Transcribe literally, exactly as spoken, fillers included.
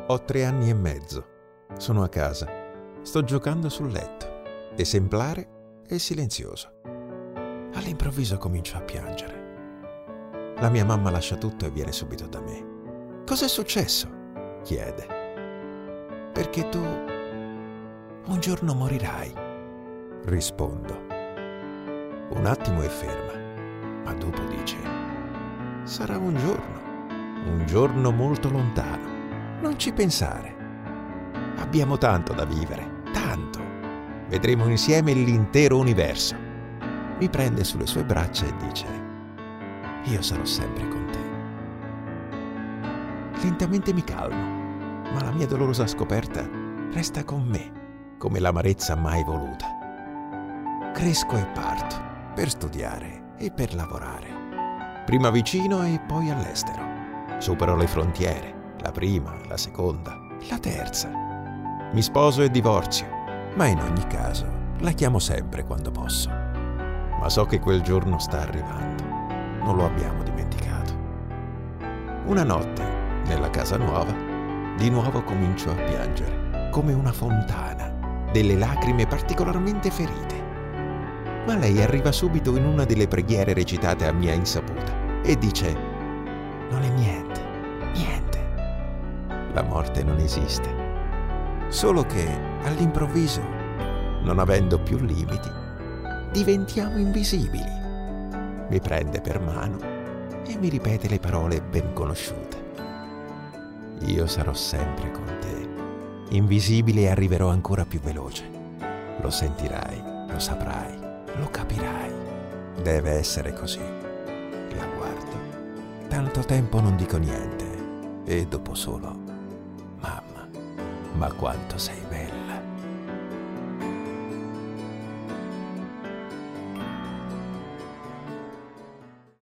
Ho tre anni e mezzo. Sono a casa. Sto giocando sul letto. Esemplare e silenzioso. All'improvviso comincio a piangere. La mia mamma lascia tutto e viene subito da me. Cos'è successo? Chiede. Perché tu un giorno morirai. Rispondo. Un attimo è ferma, ma dopo dice: sarà un giorno, un giorno molto lontano. Non ci pensare. Abbiamo tanto da vivere, tanto. Vedremo insieme l'intero universo. Mi prende sulle sue braccia e dice: io sarò sempre con te. Lentamente mi calmo, ma la mia dolorosa scoperta resta con me, come l'amarezza mai voluta. Cresco e parto per studiare e per lavorare. Prima vicino e poi all'estero. Supero le frontiere. La prima, la seconda, la terza. Mi sposo e divorzio, ma in ogni caso la chiamo sempre quando posso. Ma so che quel giorno sta arrivando. Non lo abbiamo dimenticato. Una notte, nella casa nuova, di nuovo comincio a piangere, come una fontana, delle lacrime particolarmente ferite. Ma lei arriva subito in una delle preghiere recitate a mia insaputa e dice: non è niente, niente. La morte non esiste, solo che all'improvviso, non avendo più limiti, diventiamo invisibili. Mi prende per mano e mi ripete le parole ben conosciute. Io sarò sempre con te, invisibile, e arriverò ancora più veloce. Lo sentirai, lo saprai, lo capirai. Deve essere così. La guardo. Tanto tempo non dico niente e dopo solo: mamma, ma quanto sei bella.